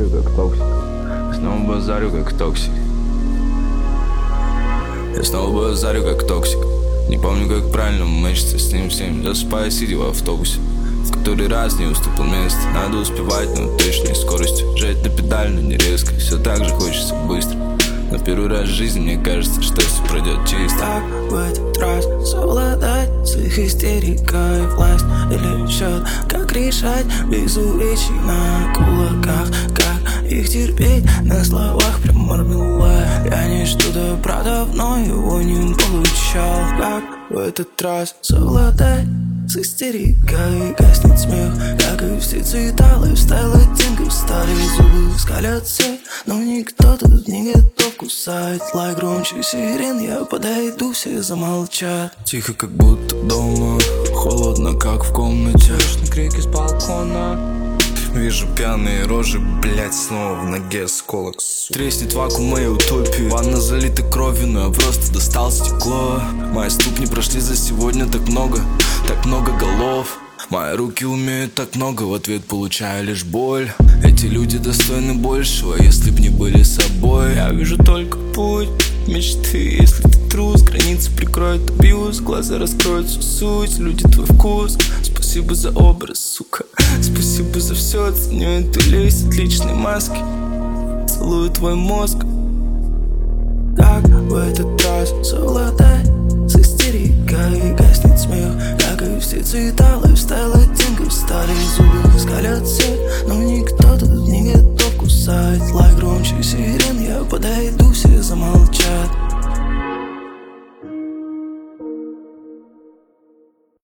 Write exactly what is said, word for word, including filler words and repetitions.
базарю как токсик. Я снова базарю как токсик. Я снова базарю как токсик. Не помню, как правильно мэчиться с ним всем. Засыпая, сидя в автобусе, в который раз не уступил место. Надо успевать, но точной скоростью. Жать на педаль, но не резко. Все так же хочется быстро. Но первый раз в жизни мне кажется, что все пройдет чисто. Так в этот раз совладать с их истерикой. Власть или счет, как решать без увечий на кулаках. Как их терпеть, на словах прям мармелад. Я не что-то, правда, но его не получал. Как в этот раз совладать с истерикой. Гаснет смех, как и все цвета. Лайфстайл оттенков, старые зубы скалятся, но никто тут не готов кусать. Лай громче сирен, я подойду, все замолчат. Тихо, как будто дома, холодно, как в комнате. Слышны крики с балкона. Вижу пьяные рожи, блять, снова в ноге осколок. Треснет вакуум моей утопии. Ванна залита кровью, но я просто достал стекло. Мои ступни прошли за сегодня так много, так много голов. Мои руки умеют так много, в ответ получаю лишь боль. Эти люди достойны большего, если б не были собой. Я вижу только путь мечты. Если ты трус, границы прикроют абьюз. Глаза раскроют всю суть, люди твой вкус. Спасибо за образ, сука. Спасибо за все, ценю эту лесть, отличной маски. Целую твой мозг. Как в этот раз совладать с истерикой. Гаснет смех, как и все цвета. Лайфстайл оттенков, старые зубы скалятся, но никто тут не готов кусать. Лай громче сирен, я подойду, все замолчат.